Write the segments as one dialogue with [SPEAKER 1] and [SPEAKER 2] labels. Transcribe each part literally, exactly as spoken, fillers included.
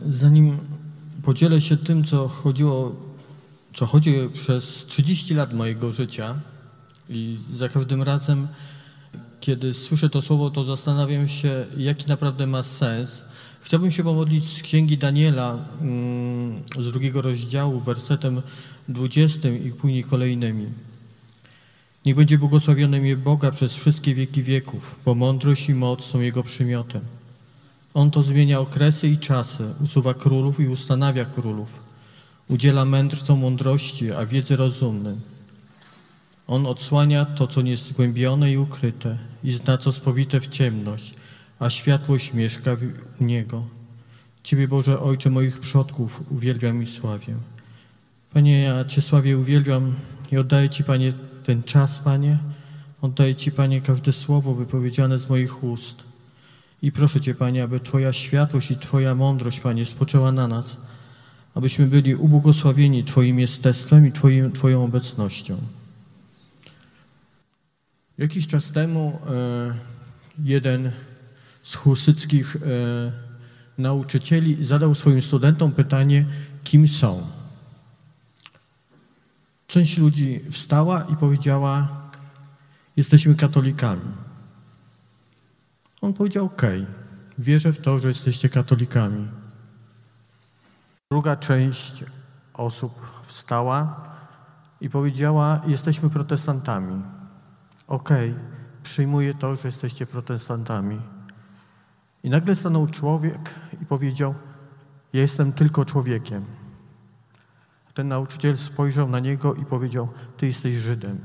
[SPEAKER 1] zanim podzielę się tym, co chodziło, co chodzi przez trzydzieści lat mojego życia i za każdym razem, kiedy słyszę to słowo, to zastanawiam się, jaki naprawdę ma sens. Chciałbym się pomodlić z Księgi Daniela z drugiego rozdziału, wersetem dwudziestym i później kolejnymi. Niech będzie błogosławione imię Boga przez wszystkie wieki wieków, bo mądrość i moc są Jego przymiotem. On to zmienia okresy i czasy, usuwa królów i ustanawia królów. Udziela mędrcom mądrości, a wiedzy rozumnym. On odsłania to, co niezgłębione i ukryte i zna, co spowite w ciemność, a światłość mieszka u Niego. Ciebie, Boże, Ojcze moich przodków, uwielbiam i sławię. Panie, ja Cię sławię, uwielbiam i oddaję Ci, Panie, ten czas, Panie. Oddaję Ci, Panie, każde słowo wypowiedziane z moich ust. I proszę Cię, Panie, aby Twoja światłość i Twoja mądrość, Panie, spoczęła na nas, abyśmy byli ubłogosławieni Twoim jestestwem i Twoim, Twoją obecnością. Jakiś czas temu e, jeden z husyckich e, nauczycieli zadał swoim studentom pytanie, kim są. Część ludzi wstała i powiedziała, jesteśmy katolikami. On powiedział, okej, wierzę w to, że jesteście katolikami. Druga część osób wstała i powiedziała, jesteśmy protestantami. Okej, przyjmuję to, że jesteście protestantami. I nagle stanął człowiek i powiedział, ja jestem tylko człowiekiem. Ten nauczyciel spojrzał na niego i powiedział, ty jesteś Żydem.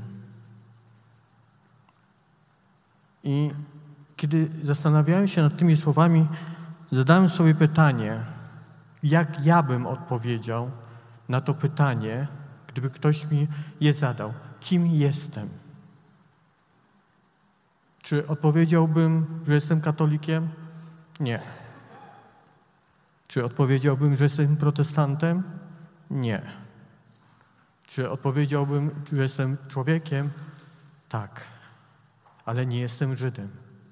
[SPEAKER 1] I kiedy zastanawiałem się nad tymi słowami, zadałem sobie pytanie, jak ja bym odpowiedział na to pytanie, gdyby ktoś mi je zadał. Kim jestem? Czy odpowiedziałbym, że jestem katolikiem? Nie. Czy odpowiedziałbym, że jestem protestantem? Nie. Czy odpowiedziałbym, że jestem człowiekiem? Tak. Ale nie jestem Żydem.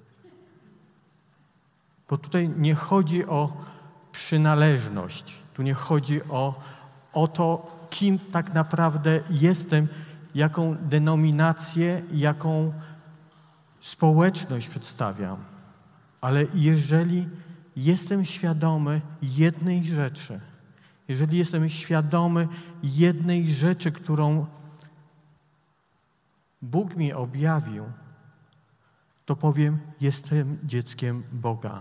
[SPEAKER 1] Bo tutaj nie chodzi o przynależność. Tu nie chodzi o, o to, kim tak naprawdę jestem, jaką denominację, jaką społeczność przedstawiam. Ale jeżeli jestem świadomy jednej rzeczy, jeżeli jestem świadomy jednej rzeczy, którą Bóg mi objawił, to powiem, jestem dzieckiem Boga.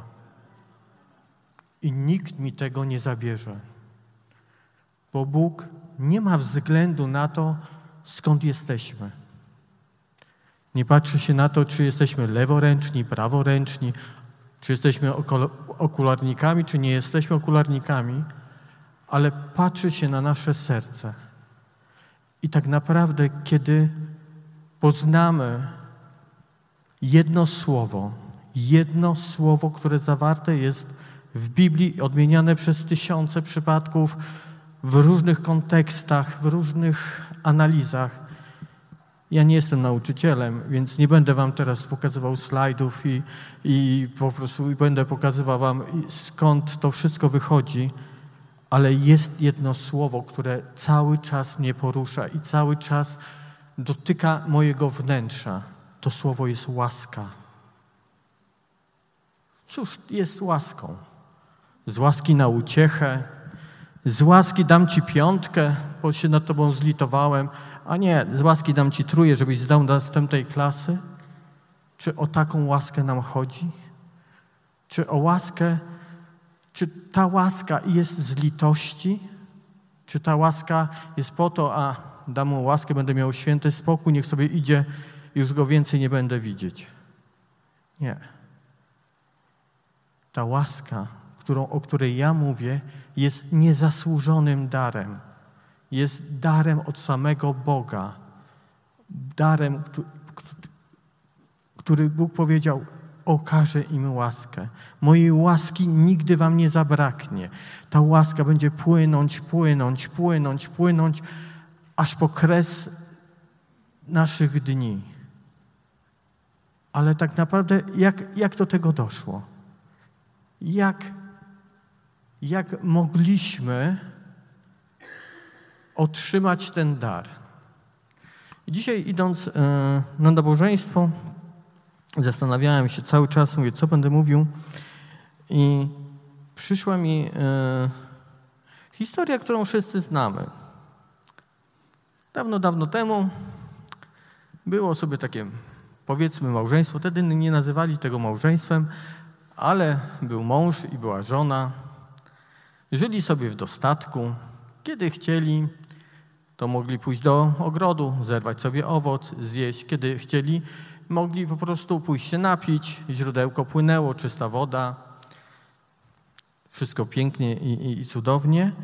[SPEAKER 1] I nikt mi tego nie zabierze. Bo Bóg nie ma względu na to, skąd jesteśmy. Nie patrzy się na to, czy jesteśmy leworęczni, praworęczni, czy jesteśmy okularnikami, czy nie jesteśmy okularnikami, ale patrzy się na nasze serce. I tak naprawdę, kiedy poznamy jedno słowo, jedno słowo, które zawarte jest w Biblii, odmieniane przez tysiące przypadków, w różnych kontekstach, w różnych analizach. Ja nie jestem nauczycielem, więc nie będę wam teraz pokazywał slajdów i, i po prostu będę pokazywał wam, skąd to wszystko wychodzi, ale jest jedno słowo, które cały czas mnie porusza i cały czas dotyka mojego wnętrza. To słowo jest łaska. Cóż jest łaską? Z łaski na uciechę, z łaski dam ci piątkę, bo się nad tobą zlitowałem, a nie, z łaski dam ci trójkę, żebyś zdał do następnej klasy? Czy o taką łaskę nam chodzi? Czy o łaskę, czy ta łaska jest z litości? Czy ta łaska jest po to, a dam mu łaskę, będę miał święty spokój, niech sobie idzie, już go więcej nie będę widzieć? Nie. Ta łaska, którą, o której ja mówię, jest niezasłużonym darem. Jest darem od samego Boga. Darem, który Bóg powiedział, okaże im łaskę. Mojej łaski nigdy wam nie zabraknie. Ta łaska będzie płynąć, płynąć, płynąć, płynąć, aż po kres naszych dni. Ale tak naprawdę jak, jak do tego doszło? Jak, jak mogliśmy otrzymać ten dar. I dzisiaj idąc na nabożeństwo, zastanawiałem się cały czas, mówię, co będę mówił, i przyszła mi historia, którą wszyscy znamy. Dawno, dawno temu było sobie takie, powiedzmy, małżeństwo. Wtedy nie nazywali tego małżeństwem, ale był mąż i była żona. Żyli sobie w dostatku. Kiedy chcieli, to mogli pójść do ogrodu, zerwać sobie owoc, zjeść. Kiedy chcieli, mogli po prostu pójść się napić. Źródełko płynęło, czysta woda. Wszystko pięknie i, i, i cudownie.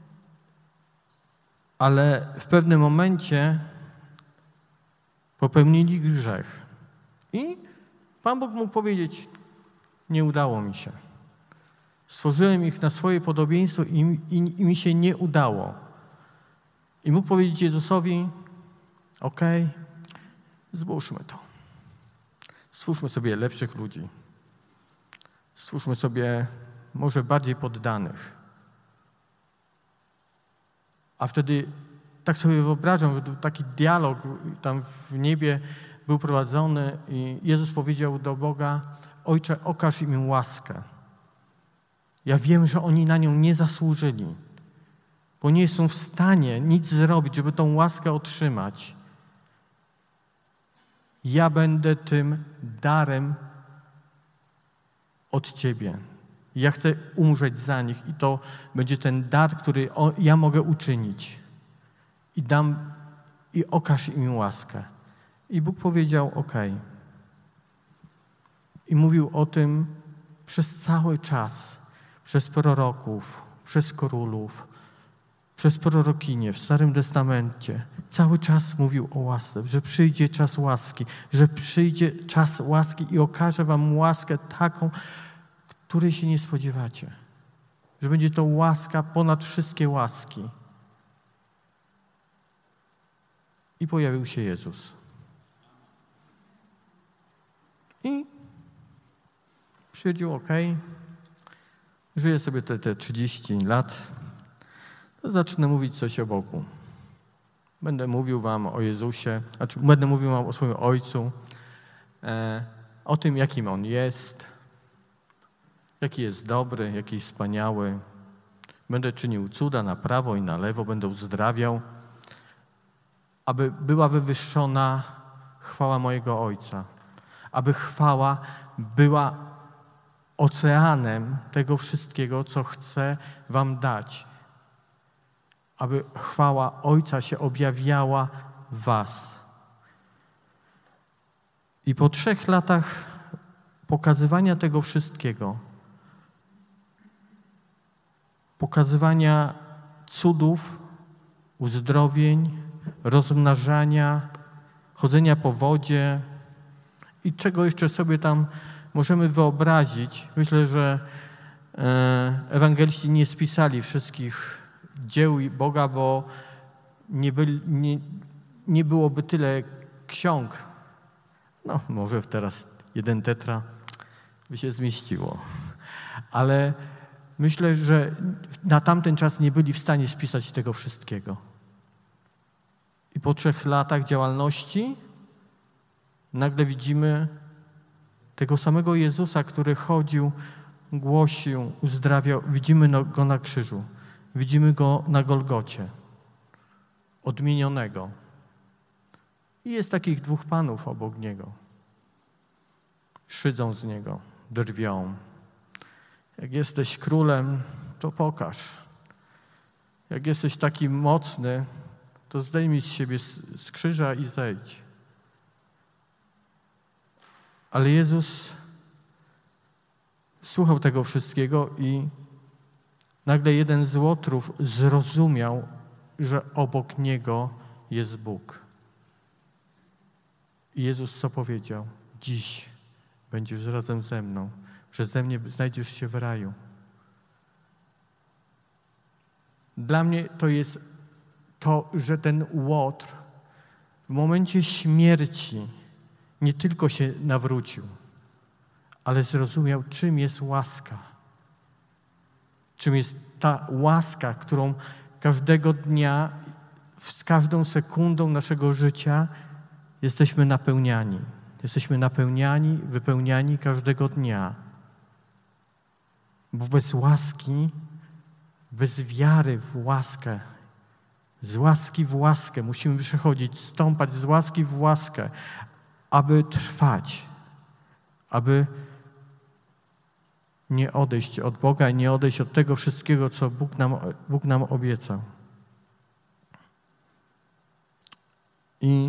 [SPEAKER 1] Ale w pewnym momencie popełnili grzech. I Pan Bóg mógł powiedzieć, nie udało mi się. Stworzyłem ich na swoje podobieństwo i, i, i mi się nie udało. I mógł powiedzieć Jezusowi, okej, okay, zbóżmy to. Stwórzmy sobie lepszych ludzi. Stwórzmy sobie może bardziej poddanych. A wtedy tak sobie wyobrażam, że taki dialog tam w niebie był prowadzony i Jezus powiedział do Boga, Ojcze, okaż im łaskę. Ja wiem, że oni na nią nie zasłużyli, bo nie są w stanie nic zrobić, żeby tą łaskę otrzymać. Ja będę tym darem od Ciebie. Ja chcę umrzeć za nich i to będzie ten dar, który ja mogę uczynić. I dam, i okaż im łaskę. I Bóg powiedział, okej. Okay. I mówił o tym przez cały czas, przez proroków, przez królów, przez prorokinie w Starym Testamencie. Cały czas mówił o łasce, że przyjdzie czas łaski, że przyjdzie czas łaski i okaże wam łaskę taką, której się nie spodziewacie. Że będzie to łaska ponad wszystkie łaski. I pojawił się Jezus. I stwierdził, okej, okay, żyję sobie te, te trzydzieści lat, to zacznę mówić coś o Bogu. Będę mówił wam o Jezusie, znaczy będę mówił wam o swoim Ojcu, e, o tym, jakim On jest, jaki jest dobry, jaki jest wspaniały. Będę czynił cuda na prawo i na lewo, będę uzdrawiał, aby była wywyższona chwała mojego Ojca, aby chwała była oceanem tego wszystkiego, co chcę wam dać, aby chwała Ojca się objawiała w was. I po trzech latach pokazywania tego wszystkiego, pokazywania cudów, uzdrowień, rozmnażania, chodzenia po wodzie i czego jeszcze sobie tam możemy wyobrazić. Myślę, że ewangeliści nie spisali wszystkich dzieł Boga, bo nie, byli, nie, nie byłoby tyle ksiąg. No, może teraz jeden tetra by się zmieściło. Ale myślę, że na tamten czas nie byli w stanie spisać tego wszystkiego. I po trzech latach działalności nagle widzimy tego samego Jezusa, który chodził, głosił, uzdrawiał. Widzimy Go na krzyżu. Widzimy Go na Golgocie. Odmienionego. I jest takich dwóch panów obok Niego. Szydzą z Niego, drwią. Jak jesteś królem, to pokaż. Jak jesteś taki mocny, to zdejmij z siebie z krzyża i zejdź. Ale Jezus słuchał tego wszystkiego i nagle jeden z łotrów zrozumiał, że obok Niego jest Bóg. I Jezus co powiedział? Dziś będziesz razem ze mną. Przeze mnie znajdziesz się w raju. Dla mnie to jest to, że ten łotr w momencie śmierci nie tylko się nawrócił, ale zrozumiał, czym jest łaska. czym jest ta łaska, którą każdego dnia, z każdą sekundą naszego życia jesteśmy napełniani. Jesteśmy napełniani, wypełniani każdego dnia. Bo bez łaski, bez wiary w łaskę, z łaski w łaskę musimy przechodzić, stąpać z łaski w łaskę, aby trwać, aby nie odejść od Boga i nie odejść od tego wszystkiego, co Bóg nam, Bóg nam obiecał. I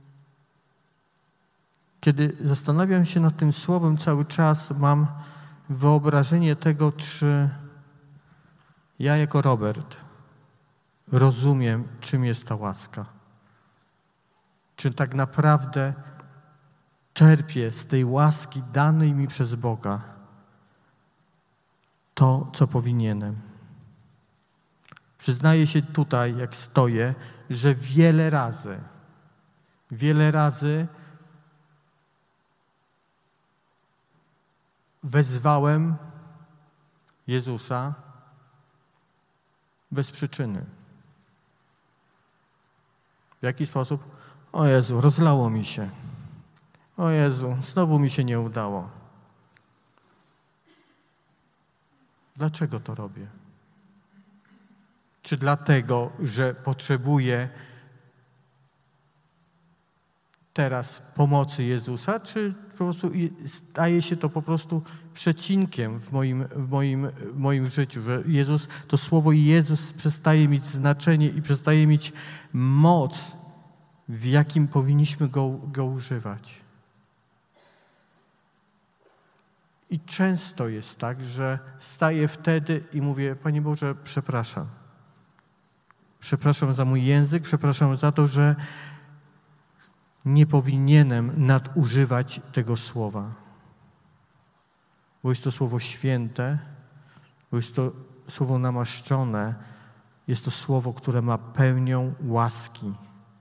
[SPEAKER 1] kiedy zastanawiam się nad tym słowem cały czas, mam wyobrażenie tego, czy ja jako Robert rozumiem, czym jest ta łaska. Czy tak naprawdę czerpię z tej łaski danej mi przez Boga to, co powinienem. Przyznaję się tutaj, jak stoję, że wiele razy, wiele razy wezwałem Jezusa bez przyczyny. W jaki sposób? O Jezu, rozlało mi się. O Jezu, znowu mi się nie udało. Dlaczego to robię? Czy dlatego, że potrzebuję teraz pomocy Jezusa, czy po prostu staje się to po prostu przecinkiem w moim, w moim, w moim życiu, że Jezus, to słowo Jezus przestaje mieć znaczenie i przestaje mieć moc, w jakim powinniśmy go, go używać. I często jest tak, że staję wtedy i mówię, Panie Boże, przepraszam. Przepraszam za mój język, przepraszam za to, że nie powinienem nadużywać tego słowa. Bo jest to słowo święte, bo jest to słowo namaszczone, jest to słowo, które ma pełnię łaski.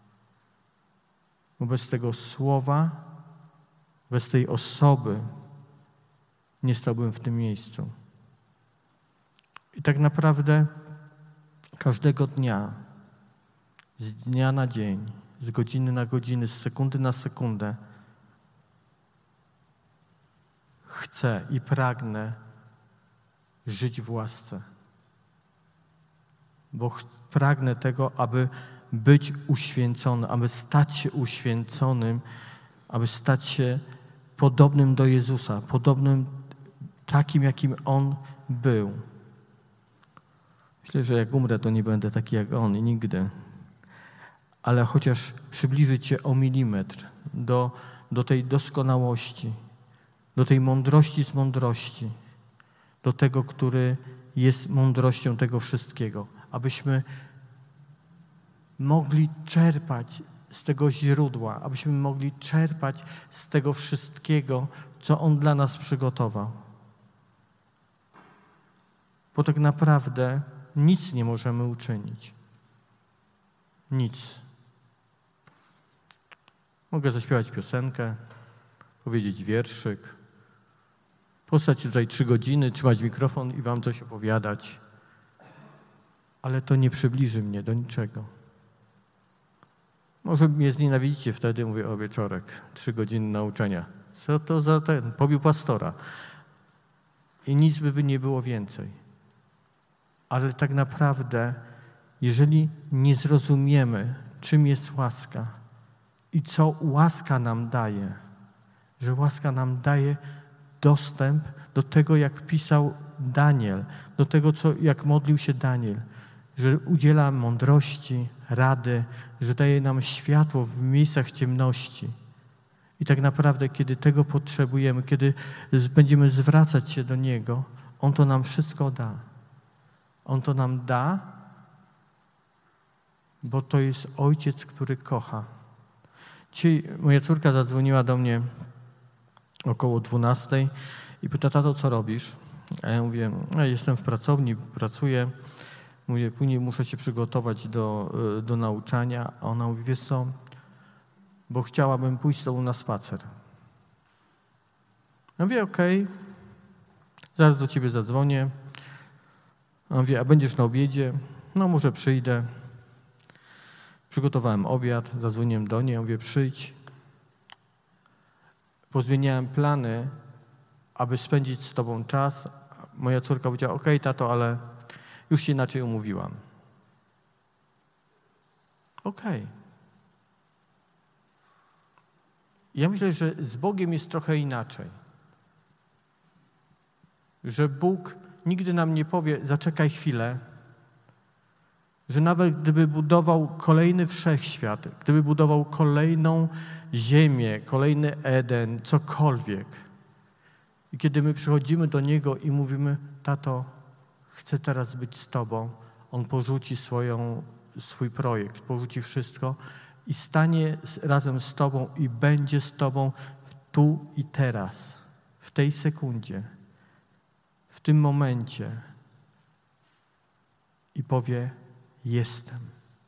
[SPEAKER 1] Bo bez tego słowa, bez tej osoby nie stałbym w tym miejscu. I tak naprawdę każdego dnia, z dnia na dzień, z godziny na godzinę, z sekundy na sekundę chcę i pragnę żyć w łasce. Bo ch- pragnę tego, aby być uświęcony, aby stać się uświęconym, aby stać się podobnym do Jezusa, podobnym takim, jakim On był. Myślę, że jak umrę, to nie będę taki jak On i nigdy. Ale chociaż przybliżyć się o milimetr do, do tej doskonałości, do tej mądrości z mądrości, do tego, który jest mądrością tego wszystkiego, abyśmy mogli czerpać z tego źródła, abyśmy mogli czerpać z tego wszystkiego, co On dla nas przygotował. Bo tak naprawdę nic nie możemy uczynić. Nic. Mogę zaśpiewać piosenkę, powiedzieć wierszyk, postać tutaj trzy godziny, trzymać mikrofon i wam coś opowiadać, ale to nie przybliży mnie do niczego. Może mnie znienawidzicie wtedy, mówię, o wieczorek, trzy godziny nauczania. Co to za ten? Pobił pastora. I nic by nie było więcej. Ale tak naprawdę, jeżeli nie zrozumiemy, czym jest łaska i co łaska nam daje, że łaska nam daje dostęp do tego, jak pisał Daniel, do tego, co, jak modlił się Daniel, że udziela mądrości, rady, że daje nam światło w miejscach ciemności. I tak naprawdę, kiedy tego potrzebujemy, kiedy będziemy zwracać się do Niego, On to nam wszystko da. On to nam da, bo to jest Ojciec, który kocha. Dzisiaj moja córka zadzwoniła do mnie około dwunastej i pyta, tato, co robisz? A ja mówię, no, jestem w pracowni, pracuję. Mówię, później muszę się przygotować do, do nauczania. A ona mówi, wiesz co, bo chciałabym pójść z tobą na spacer. Ja mówię, okej, okay, zaraz do ciebie zadzwonię. On mówi, a będziesz na obiedzie? No może przyjdę. Przygotowałem obiad, zadzwoniłem do niej, mówię, przyjdź. Pozmieniałem plany, aby spędzić z tobą czas. Moja córka powiedziała, okej, tato, ale już się inaczej umówiłam. Okej. Ja myślę, że z Bogiem jest trochę inaczej. Że Bóg nigdy nam nie powie, zaczekaj chwilę, że nawet gdyby budował kolejny wszechświat, gdyby budował kolejną ziemię, kolejny Eden, cokolwiek, i kiedy my przychodzimy do Niego i mówimy, tato, chcę teraz być z Tobą, On porzuci swoją, swój projekt, porzuci wszystko i stanie razem z Tobą i będzie z Tobą tu i teraz, w tej sekundzie, w tym momencie i powie, jestem.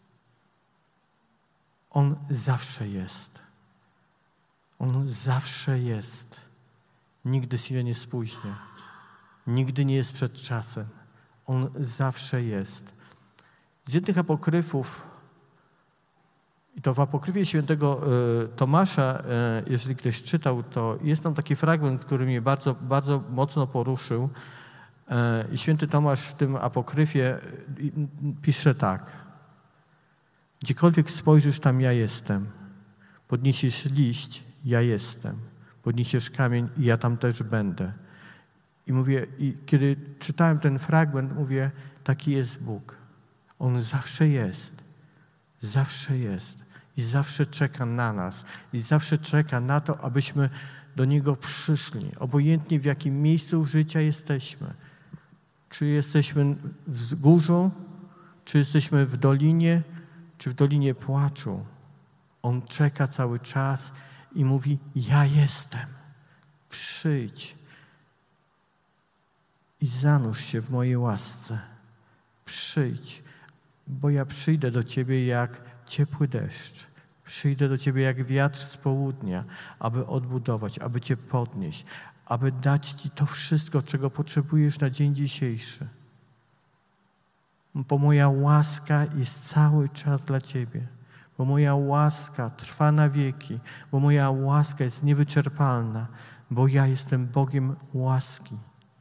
[SPEAKER 1] On zawsze jest. On zawsze jest. Nigdy się nie spóźnia. Nigdy nie jest przed czasem. On zawsze jest. Z jednych apokryfów, i to w apokryfie świętego y, Tomasza, y, jeżeli ktoś czytał, to jest tam taki fragment, który mnie bardzo, bardzo mocno poruszył. I święty Tomasz w tym apokryfie pisze tak. Gdziekolwiek spojrzysz, tam ja jestem. Podniesiesz liść, ja jestem. Podniesiesz kamień i ja tam też będę. I mówię, i kiedy czytałem ten fragment, mówię, taki jest Bóg. On zawsze jest. Zawsze jest. I zawsze czeka na nas. I zawsze czeka na to, abyśmy do Niego przyszli. Obojętnie w jakim miejscu życia jesteśmy. Czy jesteśmy w wzgórzu, czy jesteśmy w dolinie, czy w dolinie płaczu. On czeka cały czas i mówi, ja jestem. Przyjdź i zanurz się w mojej łasce. Przyjdź, bo ja przyjdę do Ciebie jak ciepły deszcz. Przyjdę do Ciebie jak wiatr z południa, aby odbudować, aby Cię podnieść, aby dać Ci to wszystko, czego potrzebujesz na dzień dzisiejszy. Bo moja łaska jest cały czas dla Ciebie. Bo moja łaska trwa na wieki. Bo moja łaska jest niewyczerpalna. Bo ja jestem Bogiem łaski.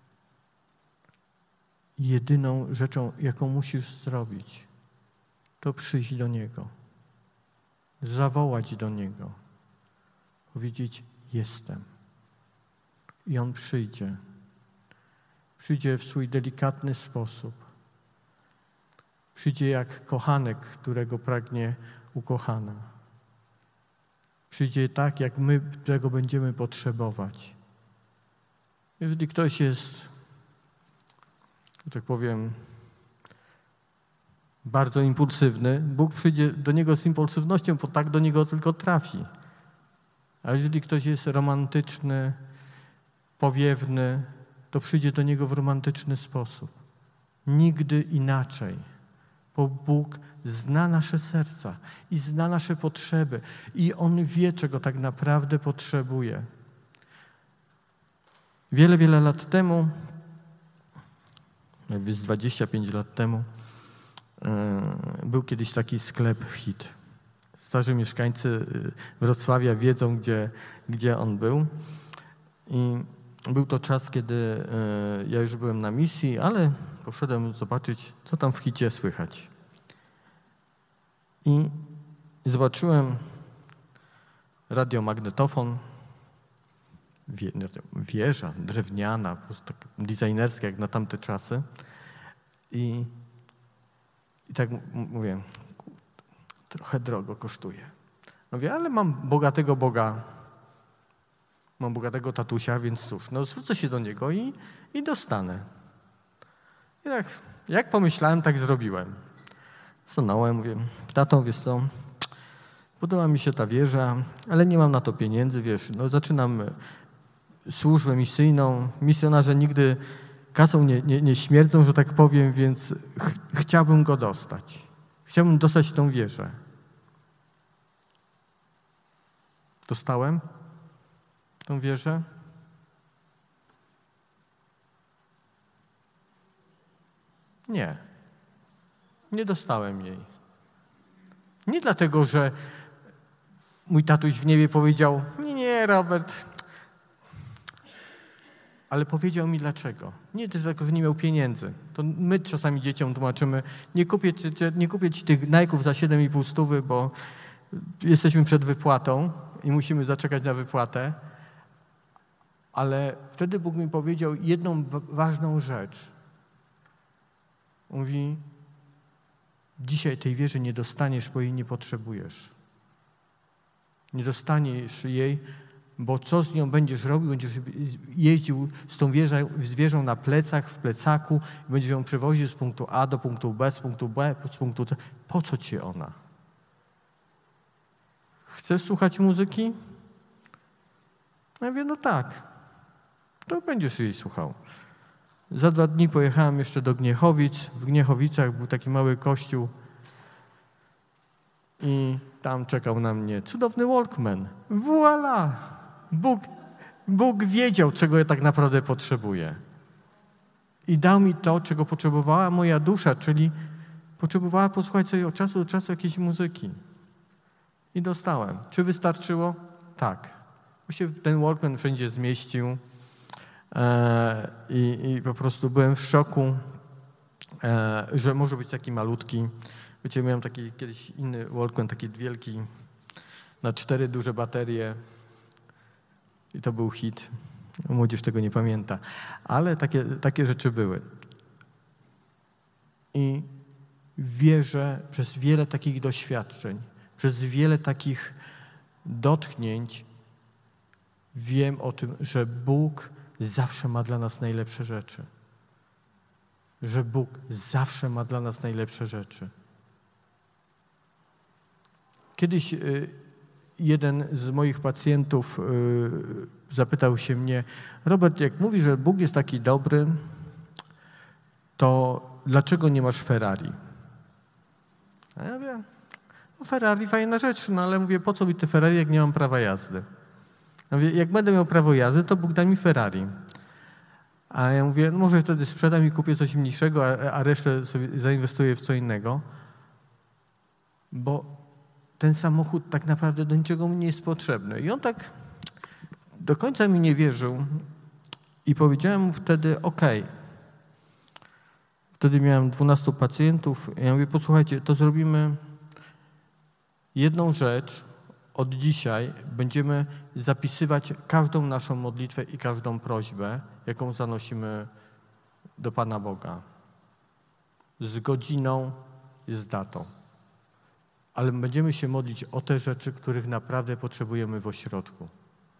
[SPEAKER 1] Jedyną rzeczą, jaką musisz zrobić, to przyjść do Niego. Zawołać do Niego. Powiedzieć, jestem. I On przyjdzie. Przyjdzie w swój delikatny sposób. Przyjdzie jak kochanek, którego pragnie ukochana. Przyjdzie tak, jak my tego będziemy potrzebować. Jeżeli ktoś jest, że tak powiem, bardzo impulsywny, Bóg przyjdzie do niego z impulsywnością, bo tak do niego tylko trafi. A jeżeli ktoś jest romantyczny, powiewny, to przyjdzie do niego w romantyczny sposób. Nigdy inaczej. Bo Bóg zna nasze serca i zna nasze potrzeby i On wie, czego tak naprawdę potrzebuje. Wiele, wiele lat temu, z dwadzieścia pięć lat temu, był kiedyś taki sklep Hit. Starzy mieszkańcy Wrocławia wiedzą, gdzie, gdzie on był. I był to czas, kiedy ja już byłem na misji, ale poszedłem zobaczyć, co tam w Hicie słychać. I zobaczyłem radiomagnetofon, wie, wieża drewniana, po prostu tak designerska jak na tamte czasy. I, i tak mówię, trochę drogo kosztuje. Mówię, ale mam bogatego Boga, mam bogatego tatusia, więc cóż, no zwrócę się do niego i, i dostanę. I tak, jak pomyślałem, tak zrobiłem. Stanąłem, mówię, tato, wiesz co, podoba mi się ta wieża, ale nie mam na to pieniędzy, wiesz, no zaczynam służbę misyjną, misjonarze nigdy kasą nie, nie, nie śmierdzą, że tak powiem, więc ch- chciałbym go dostać. Chciałbym dostać tą wieżę. Dostałem tą wieżę.
[SPEAKER 2] Nie. Nie dostałem jej. Nie dlatego, że mój tatuś w niebie powiedział, nie, nie, Robert, ale powiedział mi dlaczego. Nie dlatego, że nie miał pieniędzy. To my czasami dzieciom tłumaczymy, nie kupię ci, nie kupię ci tych Nike'ów za siedem i pół stówy, bo jesteśmy przed wypłatą i musimy zaczekać na wypłatę. Ale wtedy Bóg mi powiedział jedną ważną rzecz. Mówi, dzisiaj tej wieży nie dostaniesz, bo jej nie potrzebujesz. Nie dostaniesz jej, bo co z nią będziesz robił? Będziesz jeździł z tą wieżą, z wieżą na plecach, w plecaku, będziesz ją przewoził z punktu A do punktu B, z punktu B, z punktu C. Po co ci ona? Chcesz słuchać muzyki? Ja mówię, no tak, to będziesz jej słuchał. Za dwa dni pojechałem jeszcze do Gniechowic. W Gniechowicach był taki mały kościół i tam czekał na mnie cudowny Walkman. Voila! Bóg, Bóg wiedział, czego ja tak naprawdę potrzebuję. I dał mi to, czego potrzebowała moja dusza, czyli potrzebowała posłuchać sobie od czasu do czasu jakiejś muzyki. I dostałem. Czy wystarczyło? Tak. Bo się ten Walkman wszędzie zmieścił e, i, i po prostu byłem w szoku, e, że może być taki malutki. Wiecie, miałem taki kiedyś inny Walkman, taki wielki, na cztery duże baterie i to był hit. Młodzież tego nie pamięta. Ale takie, takie rzeczy były. I wierzę przez wiele takich doświadczeń, przez wiele takich dotknięć, wiem o tym, że Bóg zawsze ma dla nas najlepsze rzeczy. Że Bóg zawsze ma dla nas najlepsze rzeczy. Kiedyś jeden z moich pacjentów zapytał się mnie, Robert, jak mówisz, że Bóg jest taki dobry, to dlaczego nie masz Ferrari? A ja mówię, no Ferrari fajna rzecz, no ale mówię, po co mi te Ferrari, jak nie mam prawa jazdy? Ja mówię, jak będę miał prawo jazdy, to Bóg da mi Ferrari. A ja mówię, no może wtedy sprzedam i kupię coś mniejszego, a, a resztę sobie zainwestuję w co innego, bo ten samochód tak naprawdę do niczego mi nie jest potrzebny. I on tak do końca mi nie wierzył i powiedziałem mu wtedy, okej. Okay. Wtedy miałem dwunastu pacjentów. Ja mówię, posłuchajcie, to zrobimy jedną rzecz. Od dzisiaj będziemy zapisywać każdą naszą modlitwę i każdą prośbę, jaką zanosimy do Pana Boga. Z godziną i z datą. Ale będziemy się modlić o te rzeczy, których naprawdę potrzebujemy w ośrodku.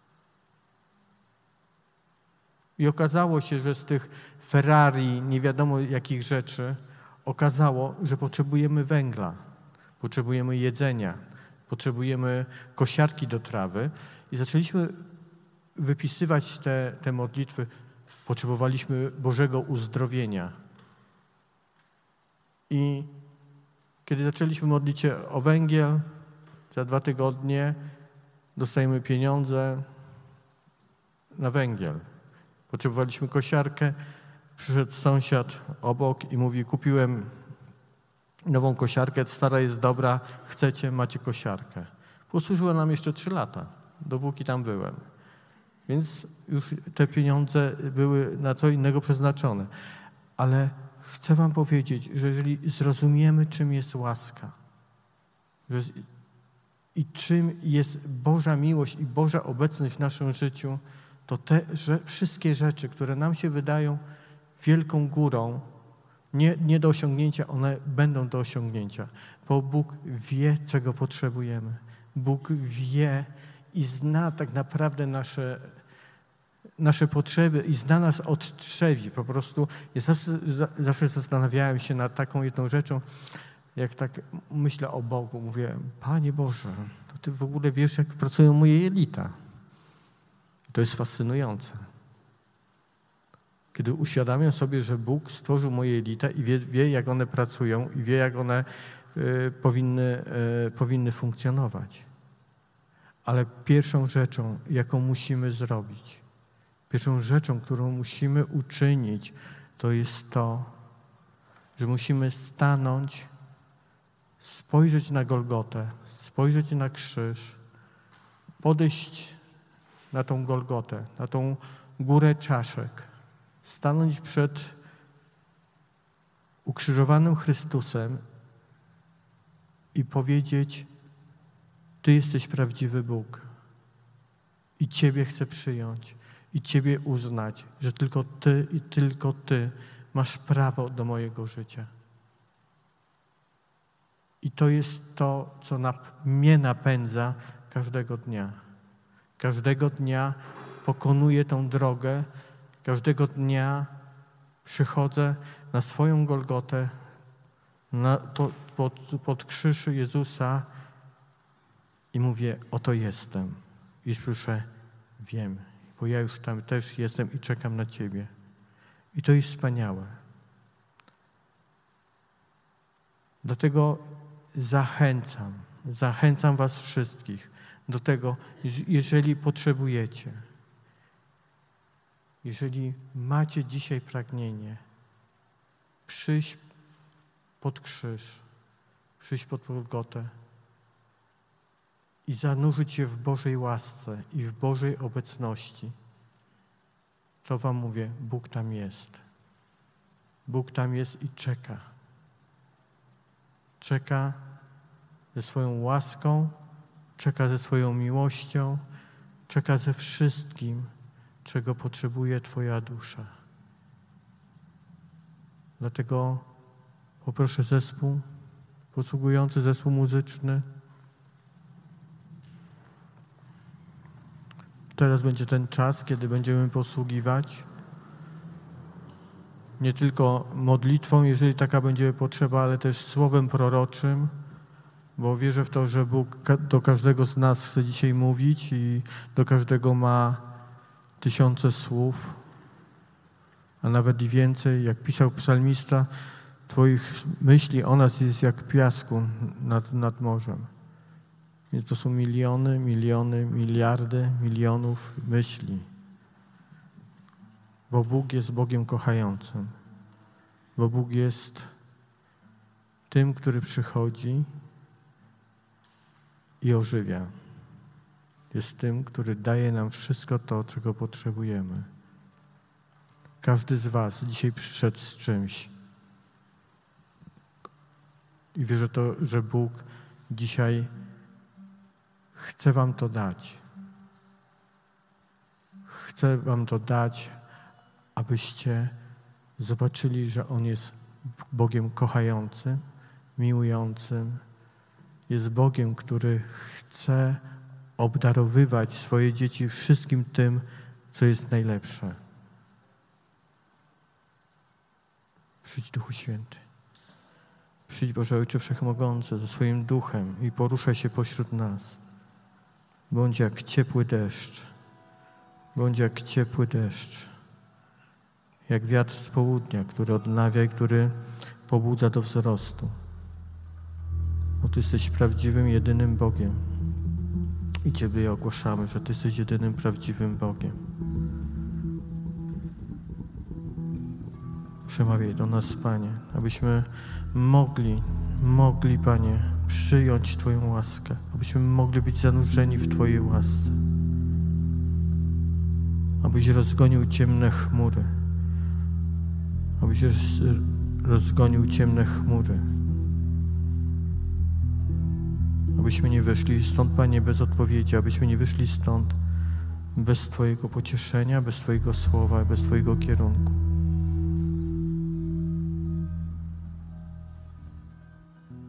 [SPEAKER 2] I okazało się, że z tych Ferrari, nie wiadomo jakich rzeczy, okazało, że potrzebujemy węgla, potrzebujemy jedzenia, potrzebujemy kosiarki do trawy i zaczęliśmy wypisywać te, te modlitwy. Potrzebowaliśmy Bożego uzdrowienia. I kiedy zaczęliśmy modlić się o węgiel, za dwa tygodnie dostajemy pieniądze na węgiel. Potrzebowaliśmy kosiarkę, przyszedł sąsiad obok i mówi, kupiłem nową kosiarkę, stara jest dobra, chcecie, macie kosiarkę. Posłużyła nam jeszcze trzy lata, dopóki tam byłem. Więc już te pieniądze były na co innego przeznaczone. Ale chcę wam powiedzieć, że jeżeli zrozumiemy, czym jest łaska że, i czym jest Boża miłość i Boża obecność w naszym życiu, to te że, wszystkie rzeczy, które nam się wydają wielką górą, nie, nie do osiągnięcia, one będą do osiągnięcia, bo Bóg wie, czego potrzebujemy. Bóg wie i zna tak naprawdę nasze, nasze potrzeby i zna nas od trzewi. Po prostu ja zawsze, zawsze zastanawiałem się nad taką jedną rzeczą, jak tak myślę o Bogu, mówię, Panie Boże, to Ty w ogóle wiesz, jak pracują moje jelita. To jest fascynujące. Kiedy uświadamiam sobie, że Bóg stworzył moje jelita i wie, wie jak one pracują i wie, jak one y, powinny, y, powinny funkcjonować. Ale pierwszą rzeczą, jaką musimy zrobić, pierwszą rzeczą, którą musimy uczynić, to jest to, że musimy stanąć, spojrzeć na Golgotę, spojrzeć na krzyż, podejść na tą Golgotę, na tą górę czaszek, stanąć przed ukrzyżowanym Chrystusem i powiedzieć: Ty jesteś prawdziwy Bóg i Ciebie chcę przyjąć i Ciebie uznać, że tylko Ty i tylko Ty masz prawo do mojego życia. I to jest to, co nap- mnie napędza każdego dnia. Każdego dnia pokonuję tą drogę, każdego dnia przychodzę na swoją Golgotę, na, pod, pod, pod krzyż Jezusa i mówię: oto jestem. I słyszę: wiem, bo ja już tam też jestem i czekam na Ciebie. I to jest wspaniałe. Dlatego zachęcam, zachęcam was wszystkich do tego, jeżeli potrzebujecie, jeżeli macie dzisiaj pragnienie przyjść pod krzyż, przyjść pod Golgotę i zanurzyć się w Bożej łasce i w Bożej obecności, to wam mówię, Bóg tam jest. Bóg tam jest i czeka. Czeka ze swoją łaską, czeka ze swoją miłością, czeka ze wszystkim, czego potrzebuje Twoja dusza. Dlatego poproszę zespół, posługujący zespół muzyczny. Teraz będzie ten czas, kiedy będziemy posługiwać nie tylko modlitwą, jeżeli taka będzie potrzeba, ale też słowem proroczym, bo wierzę w to, że Bóg do każdego z nas chce dzisiaj mówić i do każdego ma tysiące słów, a nawet i więcej. Jak pisał psalmista, Twoich myśli o nas jest jak piasku nad, nad morzem. Więc to są miliony, miliony, miliardy, milionów myśli. Bo Bóg jest Bogiem kochającym. Bo Bóg jest tym, który przychodzi i ożywia. Jest tym, który daje nam wszystko to, czego potrzebujemy. Każdy z was dzisiaj przyszedł z czymś. I wierzę to, że Bóg dzisiaj chce wam to dać. Chce wam to dać, abyście zobaczyli, że On jest Bogiem kochającym, miłującym. Jest Bogiem, który chce obdarowywać swoje dzieci wszystkim tym, co jest najlepsze. Przyjdź, Duchu Święty. Przyjdź, Boże Ojcze Wszechmogący, ze swoim duchem i poruszaj się pośród nas. Bądź jak ciepły deszcz. Bądź jak ciepły deszcz. Jak wiatr z południa, który odnawia i który pobudza do wzrostu. Bo Ty jesteś prawdziwym, jedynym Bogiem. I Ciebie ogłaszamy, że Ty jesteś jedynym, prawdziwym Bogiem. Przemawiaj do nas, Panie, abyśmy mogli, mogli, Panie, przyjąć Twoją łaskę, abyśmy mogli być zanurzeni w Twojej łasce. Abyś rozgonił ciemne chmury. Abyś rozgonił ciemne chmury. Abyśmy nie wyszli stąd, Panie, bez odpowiedzi, abyśmy nie wyszli stąd bez Twojego pocieszenia, bez Twojego słowa, bez Twojego kierunku.